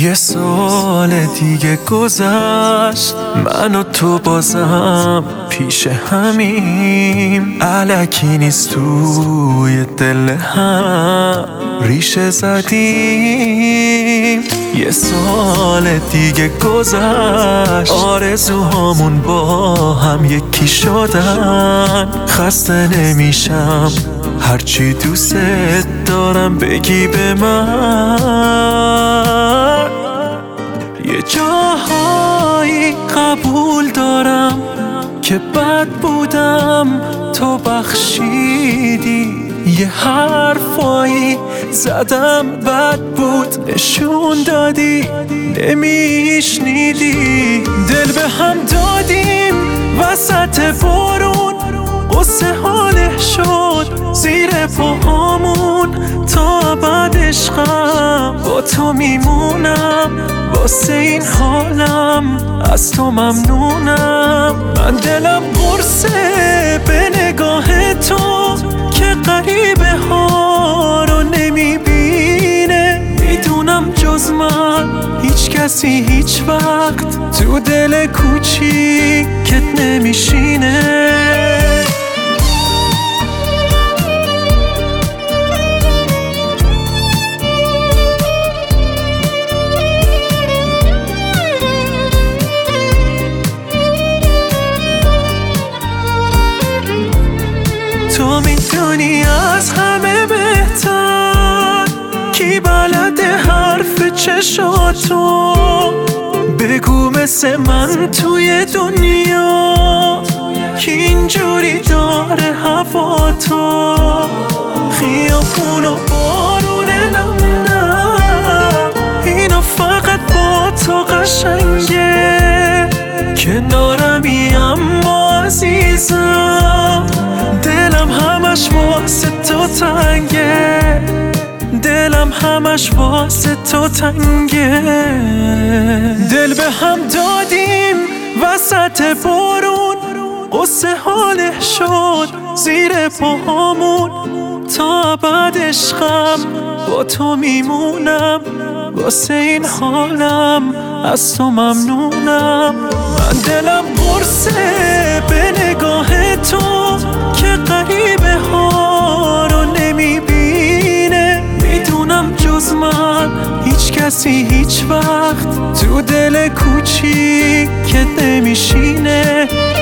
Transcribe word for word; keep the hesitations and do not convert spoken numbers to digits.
یه سال دیگه گذشت، من و تو بازم پیش همیم. الکی نیست توی دل هم ریشه زدیم. یه سال دیگه گذشت، آرزوهامون با هم یکی شدن. خسته نمیشم هرچی دوست دارم بگی به من. یه جاهایی قبول دارم که بد بودم، تو بخشیدی. یه حرفایی زدم بد بود، نشون دادی نمیشنیدی. دل به هم دادیم وسط بارون، قصه حاله شد زیر پاهامون. تا ابد عشقم با تو میمونم، واسه این حالم از تو ممنونم. من دلم قرصه به نگاه تو که غریبه ها رو نمیبینه. میدونم جز من هیچ کسی هیچ وقت تو دل کوچیکت نمیشینه. تو میدونی از همه بهتر کی بلده حرف چشاتو. بگو مثل من توی دنیا کی اینجوری داره هوا تو. خیابون و بارون نم نم اینا فقط با تو قشنگه. کنارمی اما عزیزم، دلم همش واسه تو تنگه. دلم همش واسه تو تنگه. دل به هم دادیم وسط بارون، قصه حاله شد زیر پاهامون. تا ابد عشقم با تو میمونم، واسه این حالم از تو ممنونم. من دلم قرصه به نگاه تو که غریبه ها رو نمیبینه. میدونم جز من هیچ کسی هیچ وقت تو دل کوچیکت نمیشینه.